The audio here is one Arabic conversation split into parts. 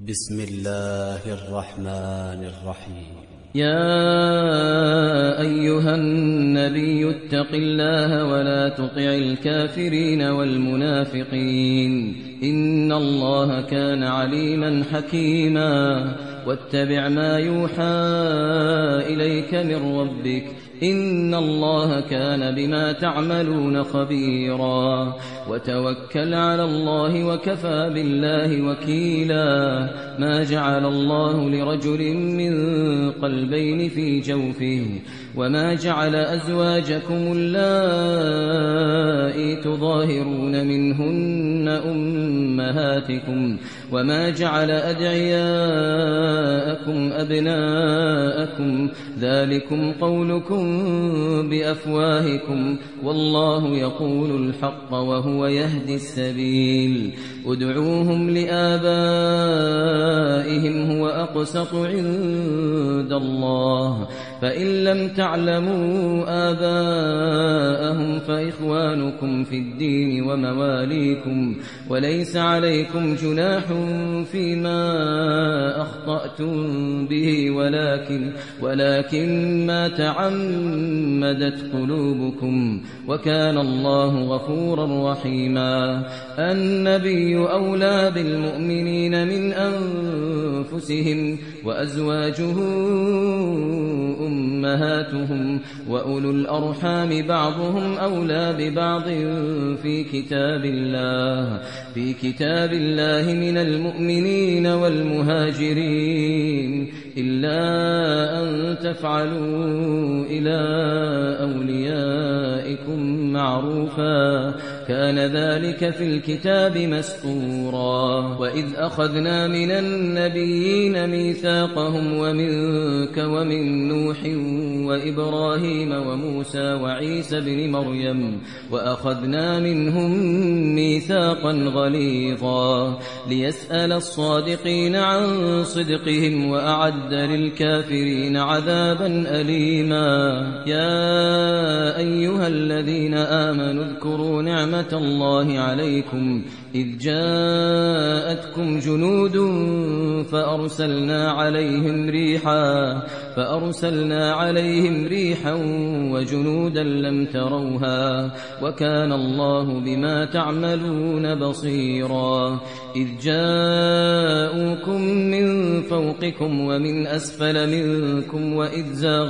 بسم الله الرحمن الرحيم. يا أيها النبي اتق الله ولا تطع الكافرين والمنافقين إن الله كان عليما حكيما واتبع ما يوحى إليك من ربك إن الله كان بما تعملون خبيرا وتوكل على الله وكفى بالله وكيلا ما جعل الله لرجل من قلبين في جوفه وما جعل أزواجكم اللائي تظاهرون منهن أمهاتكم وما جعل أدعياءكم أبناءكم ذلكم قولكم بأفواهكم والله يقول الحق وهو يهدي السبيل ادعوهم لآبائهم هو أقسط عند الله فإن لم تعلموا آباءهم فإخوانكم في الدين ومواليكم وليس عليكم جناح فيما أخطأتم به ولكن ما تعمدت قلوبكم وكان الله غفورا رحيما النبي أولى بالمؤمنين من أنفسهم وأزواجه أمهاتهم وأولو الأرحام بعضهم أولى ببعض في كتاب الله من المؤمنين والمهاجرين إلا أن تفعلوا إلى أوليائكم معروفا كان ذلك في الكتاب مسطورا وإذ أخذنا من النبيين ميثاقهم ومنك ومن نوح وإبراهيم وموسى وعيسى بن مريم وأخذنا منهم ميثاقا غليظا ليسأل الصادقين عن صدقهم وأعد للكافرين عذابا أليما يا أيها الذين آمنوا اذكروا نعمة الله عليكم إذ جاءتكم جنود فأرسلنا عليهم ريحا وجنودا لم تروها وكان الله بما تعملون بصيرا إذ جاءوكم من فوقكم ومن أسفل منكم وإذ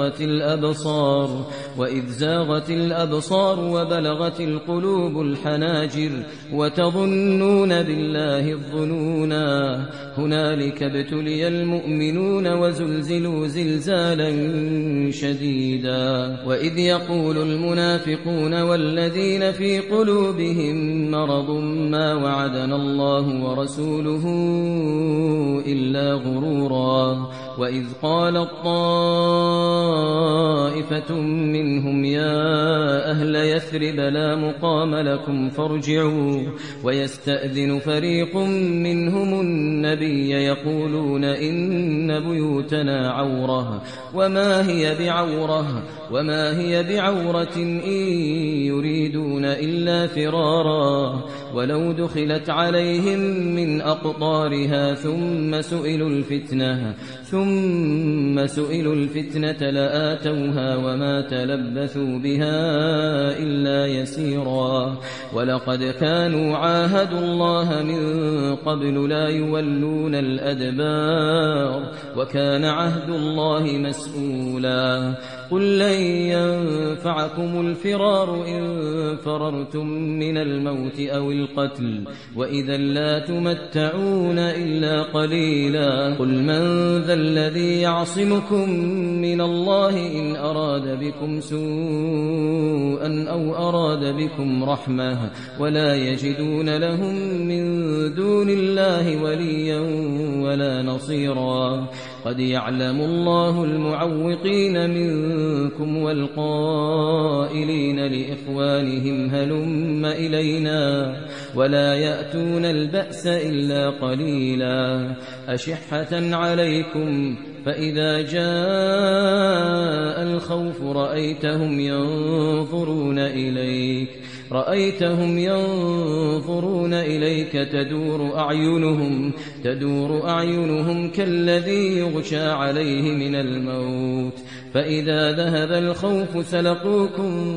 زاغت الأبصار وبلغت القلوب الحناجر وتظنون بالله الظنونا هنالك ابتلي المؤمنون وزلزلوا زلزالا شديدا وإذ يقول المنافقون والذين في قلوبهم مرض ما وعدنا الله ورسوله إلا غرورا وإذ قالت طائفة منهم يا أهل يثرب لا مقام لكم فارجعوا ويستأذن فريق منهم النبي يقولون إن بيوتنا عورة وما هي بعورة إن يريدون إلا فرارا ولو دخلت عليهم من أقطارها ثم سئلوا الفتنة لآتوها وما تلبثوا بها إلا يسيرا ولقد كانوا عاهدوا الله من قبل لا يولون الأدبار وكان عهد الله مسؤولا قل لن ينفعكم الفرار إن فررتم من الموت أو القتل وإذا لا تمتعون إلا قليلا قل من ذا الذي يعصمكم من الله إن أراد بكم سوءا أو أراد بكم رحمة ولا يجدون لهم من دون الله وليا ولا نصيرا قد يعلم الله المعوقين منكم والقائلين لإخوانهم هلم إلينا ولا يأتون البأس إلا قليلا أشحة عليكم فإذا جاء الخوف رأيتهم ينظرون إليك رأيتهم ينظرون إليك تدور أعينهم كالذي يغشى عليه من الموت فإذا ذهب الخوف سلقوكم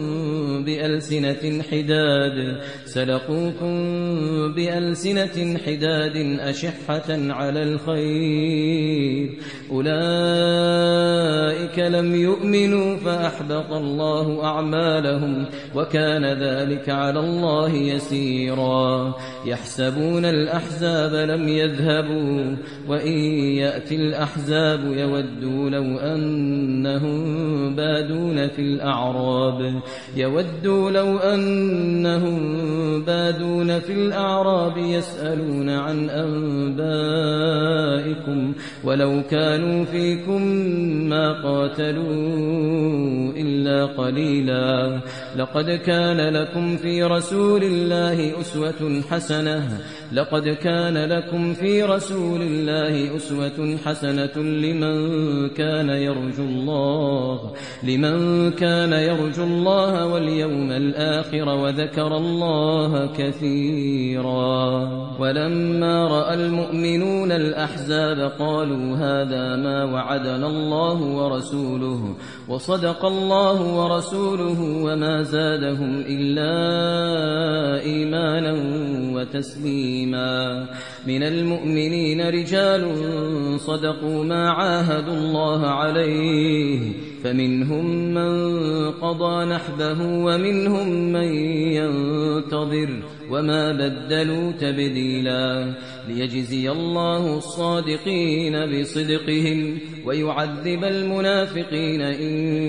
بألسنة حداد أشحة على الخير أولئك لم يؤمنوا فأحبط الله أعمالهم وكان ذلك على الله يسيرا يحسبون الأحزاب لم يذهبوا وإن يأتي الأحزاب يودوا لو أنهم بادون في الأعراب يسألون عن أنبائكم ولو كانوا فيكم ما قاتلوا إلا قليلا لقد كان لكم في رسول الله أسوة حسنة لمن كان يرجو الله واليوم الآخر وذكر الله كثيرا ولما رأى المؤمنون الأحزاب قالوا هذا ما وعدنا الله ورسوله وصدق الله ورسوله وما زادهم إلا إيمانا وتسليما من المؤمنين رجال صدقوا ما عاهدوا الله عليه فمنهم من قضى نحبه ومنهم من ينتظر وما بدلوا تبديلا ليجزي الله الصادقين بصدقهم ويعذب المنافقين إن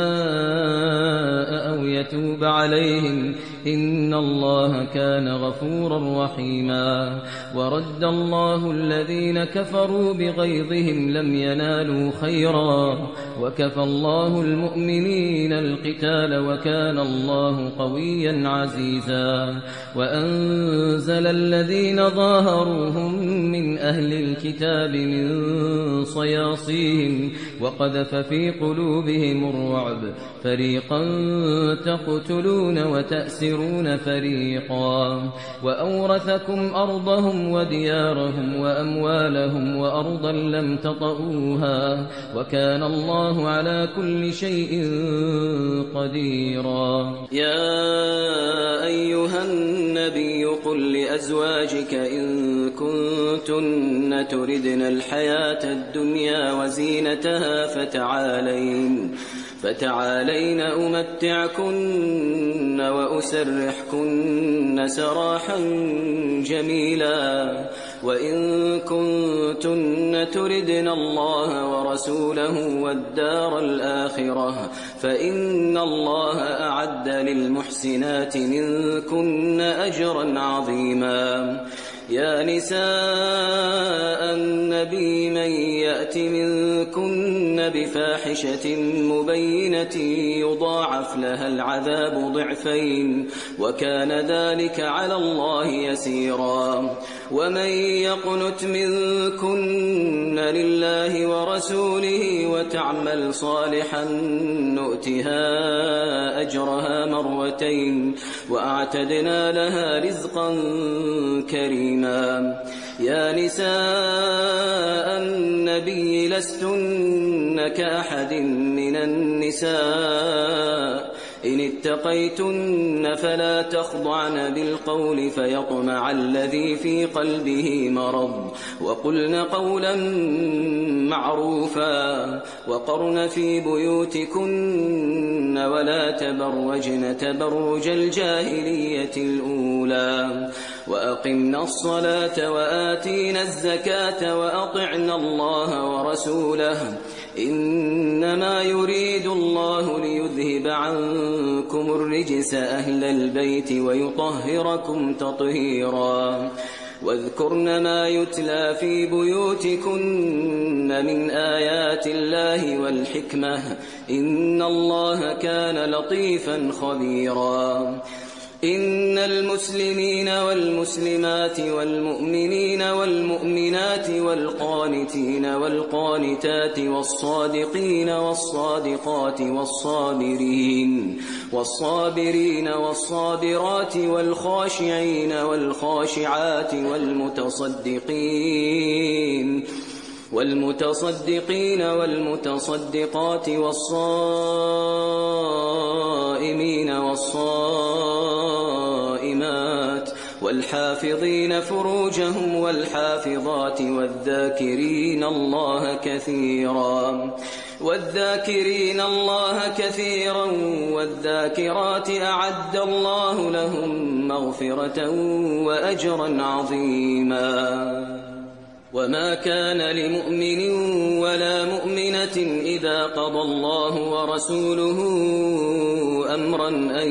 شاء أو يتوب عليهم إن الله كان غفورا رحيما ورد الله الذين كفروا بغيظهم لم ينالوا خيرا وكفى الله المؤمنين القتال وكان الله قويا عزيزا وأنزل الذين ظاهروهم من أهل الكتاب من صياصيهم وقذف في قلوبهم الرعب فريقا تقتلون وتأسرون فريقا وأورثكم أرضهم وديارهم وأموالهم وأرضا لم تطئوها وكان الله على كل شيء قديرا يا أيها النبي قل لأزواجك إن كنتن تردن الحياة الدنيا وزينتها فتعالين أمتعكن وأسرحكن سراحا جميلا وإن كنتن تردن الله ورسوله والدار الآخرة فإن الله أعد للمحسنات منكن أجرا عظيما يا نساء النبي من يأت منكن بفاحشة مبينة يضاعف لها العذاب ضعفين وكان ذلك على الله يسيرا ومن يقنت منكن لله ورسوله وتعمل صالحا نؤتها أجرها مرتين وأعتدنا لها رزقا كريما يا نساء النبي لستن كأحد من النساء إن اتقيتن فلا تخضعن بالقول فيطمع الذي في قلبه مرض وقلن قولا معروفا وقرن في بيوتكن ولا تبرجن تبرج الجاهلية الأولى وأقمنا الصلاة وآتينا الزكاة وأطعنا الله ورسوله إنما يريد الله ليذهب عنكم الرجس أهل البيت ويطهركم تطهيرا واذكرن ما يتلى في بيوتكن من آيات الله والحكمة إن الله كان لطيفا خبيرا إن المسلمين والمسلمات والمؤمنين والمؤمنات والقانتين والقانتات والصادقين والصادقات والصابرين والصابرات والخاشعين والخاشعات والمتصدقين والمتصدقات والصائمين والصائمات والحافظين فروجهم والحافظات والذاكرين الله كثيرا والذاكرات أعد الله لهم مغفرة وأجرا عظيما. وما كان لمؤمن ولا مؤمنة إذا قضى الله ورسوله أمرا أن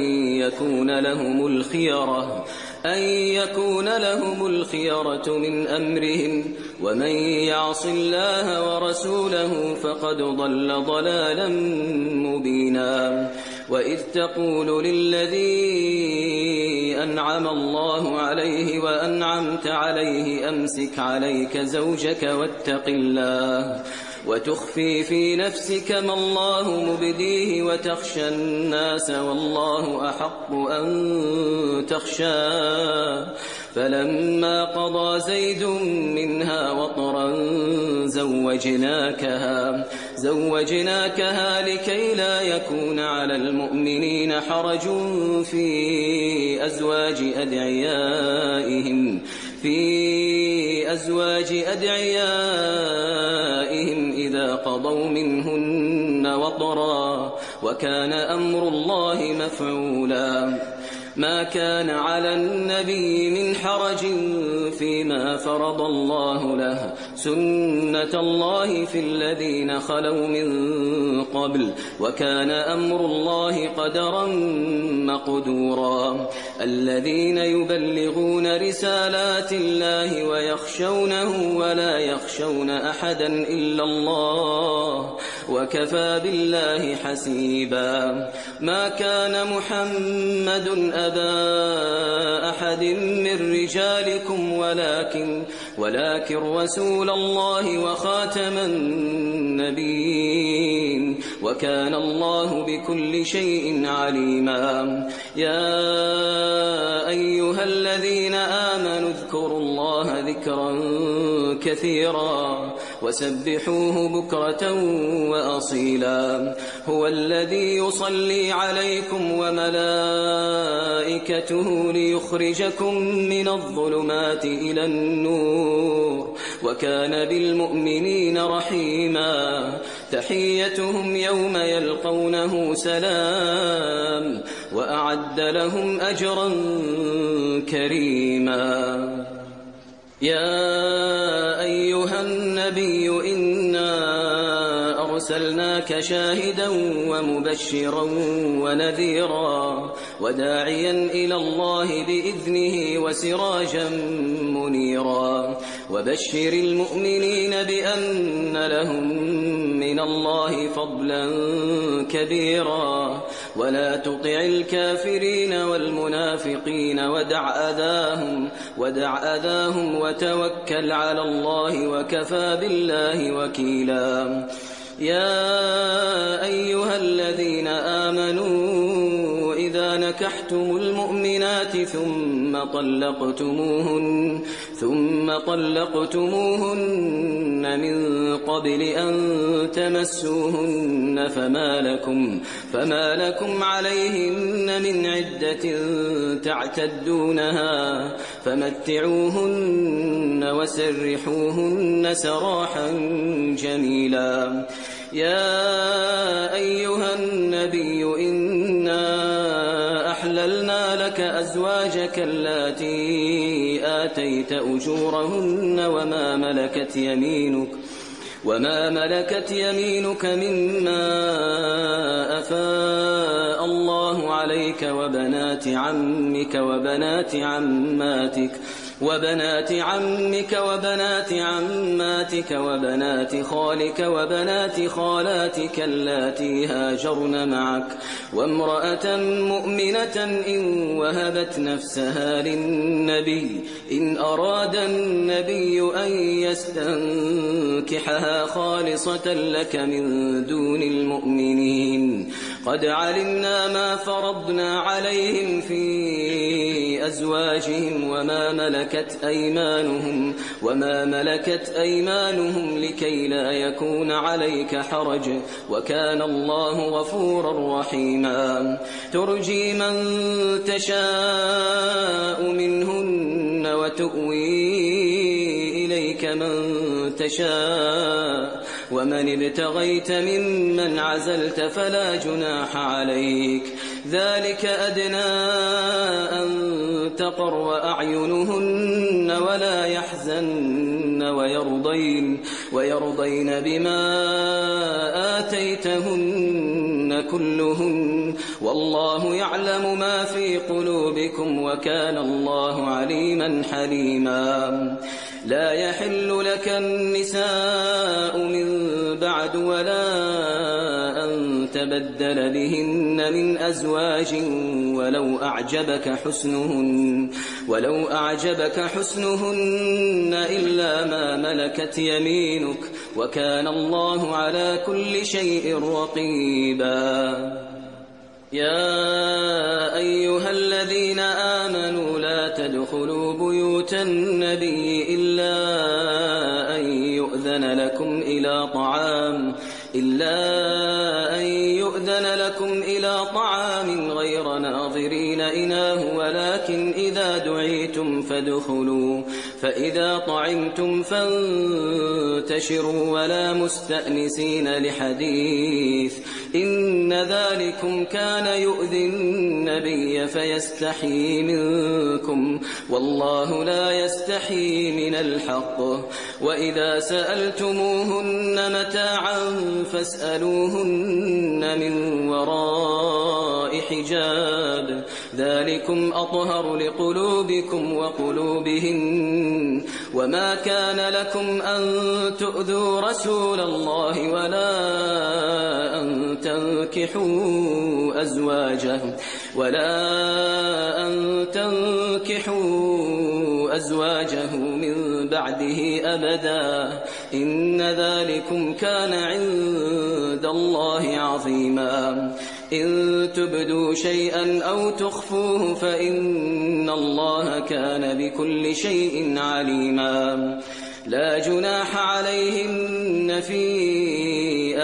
يكون لهم الخيرة من أمرهم، ومن يعص الله ورسوله فقد ضل ضلالا مبينا. وإذ تقول للذي أنعم الله عليه وأنعمت عليه أمسك عليك زوجك واتق الله وتخفي في نفسك ما الله مبديه وتخشى الناس والله أحق أن تخشاه، فلما قضى زيد منها وطرا زوجناكها لكي لا يكون على المؤمنين حرج في أزواج أدعيائهم إذا قضوا منهن وطرا، وكان أمر الله مفعولا. ما كان على النبي من حرج فيما فرض الله له، سنة الله في الذين خلوا من قبل، وكان أمر الله قدرا مقدورا. الذين يبلغون رسالات الله ويخشونه ولا يخشون أحدا إلا الله، وكفى بالله حسيبا. ما كان محمد أبا أحد من رجالكم ولكن رسول الله وخاتم النبيين، وكان الله بكل شيء عليما. يا أيها الذين آمنوا اذكروا الله ذكرا كثيرا وسبحوه بكرة وأصيلا. هو الذي يصلي عليكم وملائكته ليخرجكم من الظلمات إلى النور، وكان بالمؤمنين رحيما. تحيتهم يوم يلقونه سلام، وأعد لهم أجرا كريما. يا أيها النبي إنا أرسلناك شاهدا ومبشرا ونذيرا وداعيا إلى الله بإذنه وسراجا منيرا. وبشر المؤمنين بأن لهم من الله فضلا كبيرا، ولا تطع الكافرين والمنافقين ودع أذاهم وتوكل على الله وكفى بالله وكيلا. يا أيها الذين آمنوا إذا نكحتم المؤمنات ثم طلقتموهن من قبل أن تمسوهن فما لكم عليهن من عدة تعتدونها، فمتعوهن وسرحوهن سراحا جميلا. يا أيها النبي إنا أحللنا لك أزواجك اللاتي آتيت أجورهن وما ملكت يمينك مما أفاء الله عليك وبنات عمك وبنات عماتك وبنات عمك وبنات عماتك وبنات خالك وبنات خالاتك اللاتي هاجرن معك وامرأة مؤمنة إن وهبت نفسها للنبي إن أراد النبي أن يستنكحها خالصة لك من دون المؤمنين قد علمنا ما فرضنا عليهم في أزواجهم وما ملكت أيمانهم لكي لا يكون عليك حرج وكان الله غفورا رحيما ترجي من تشاء منهن وتؤوي إليك من تشاء ومن ابتغيت ممن عزلت فلا جناح عليك ذلك أدنى أن تقر أعينهن ولا يحزن ويرضين بما آتيتهن كلهن والله يعلم ما في قلوبكم وكان الله عليما حليما لا يحل لك النساء من بعد ولا أن تبدل بهن من أزواج ولو أعجبك حسنهن إلا ما ملكت يمينك وكان الله على كل شيء رقيبا يا أيها الذين آمنوا لا تدخلوا بيوت النبي إلا أن يؤذن لكم إلى طعام غير ناظرين إناه ولكن إذا دعيتم فادخلوا فإذا طعمتم فانتشروا ولا مستأنسين لحديث إن ذلكم كان يؤذي النبي فيستحيي منكم والله لا يستحيي من الحق وإذا سألتموهن متاعا فاسألوهن من وراء حجاب ذلكم أطهر لقلوبكم وقلوبهن وما كان لكم أن تؤذوا رسول الله ولا أن تنكحوا أزواجه من بعده أبدا إن ذلكم كان عند الله عظيما إن تبدوا شيئا أو تخفوه فإن الله كان بكل شيء عليما لا جناح عليهن في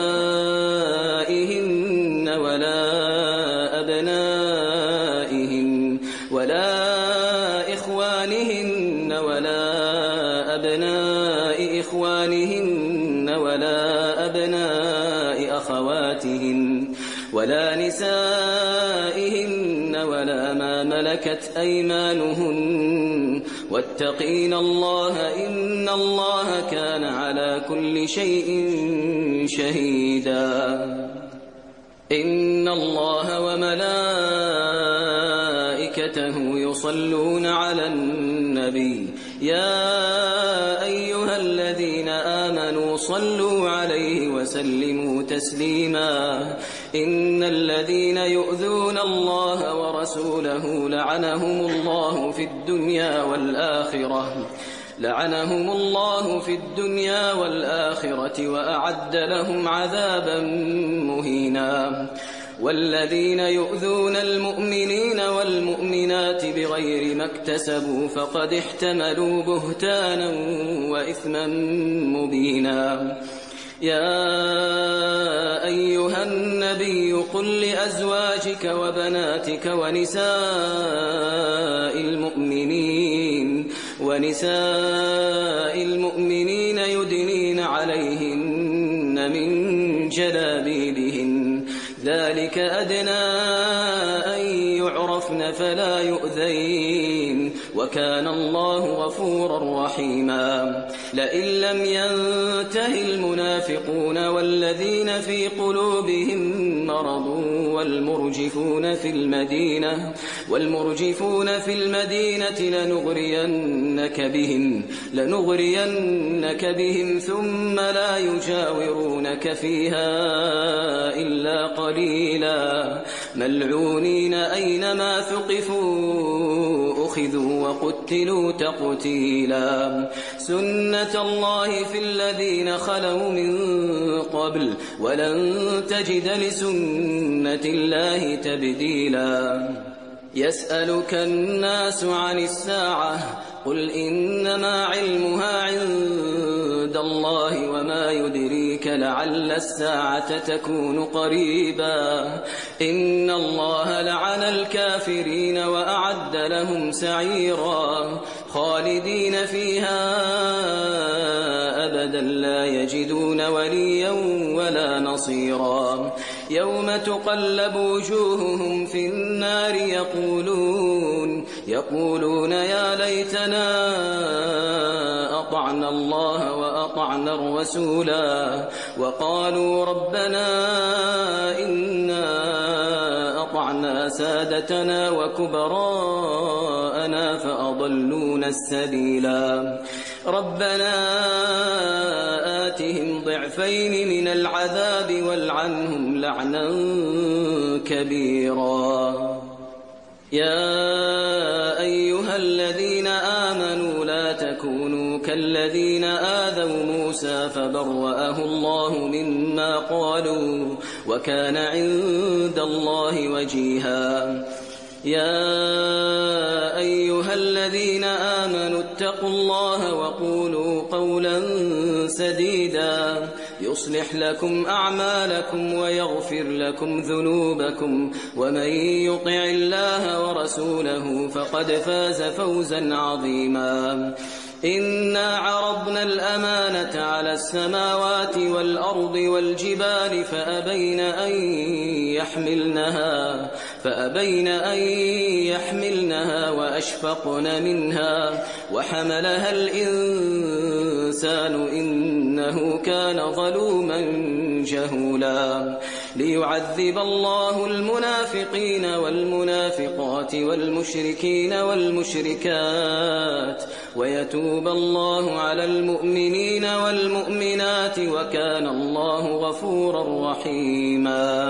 آبائهن ولا أبنائهن ولا إخوانهن ولا أبناء إخوانهن ولا أبناء أخواتهن ولا نسائهن ولا ما ملكت أيمانهن واتقين الله إن الله كان على كل شيء شهيدا إن الله وملائكته يصلون على النبي يا أيها الذين آمنوا صلوا عليه وسلموا تسليما إن الذين يؤذون الله ورسوله لعنهم الله في الدنيا والآخرة وأعد لهم عذابا مهينا والذين يؤذون المؤمنين والمؤمنات بغير ما اكتسبوا فقد احتملوا بهتانا وإثما مبينا يا أيها النبي قل لأزواجك وبناتك ونساء المؤمنين يدنين عليهن من جلابيبهن ذلك أدنى أن يعرفن فلا يؤذين وكان الله غفورا رحيما لئن لم ينته المنافقون والذين في قلوبهم مرض والمرجفون في المدينة والمرجفون في المدينة لنغرينك بهم ثم لا يجاورونك فيها إلا قليلا ملعونين أينما ثقفوا أخذوا وقتلوا تقتيلا سنة الله في الذين خلوا من قبل ولن تجد لسنة الله تبديلا يسألك الناس عن الساعة قل إنما علمها عند الله وما يدريك لعل الساعة تكون قريبا إن الله لعن الكافرين وأعد لهم سعيرا خالدين فيها أبدا لا يجدون وليا ولا نصيرا يوم تقلب وجوههم في النار يقولون يا ليتنا أطعنا الله وأطعنا الرسولا وقالوا ربنا إنا أطعنا سادتنا وكبراءنا فأضلونا السبيلا ربنا آتهم ضعفين من العذاب والعنهم لعنا كبيرا يا أيها الذين آمنوا لا تكونوا كالذين آذوا موسى فبرأه الله مما قالوا وكان عند الله وجيها يا أيها الذين آمنوا اتقوا الله وقولوا قولا سديدا يصلح لكم أعمالكم ويغفر لكم ذنوبكم ومن يطع الله ورسوله فقد فاز فوزا عظيما إنا عرضنا الأمانة على السماوات والأرض والجبال فأبين أن يحملنها وأشفقن منها وحملها الإنسان إنه كان ظلوما جهولا ليعذب الله المنافقين والمنافقات والمشركين والمشركات ويتوب الله على المؤمنين والمؤمنات وكان الله غفورا رحيما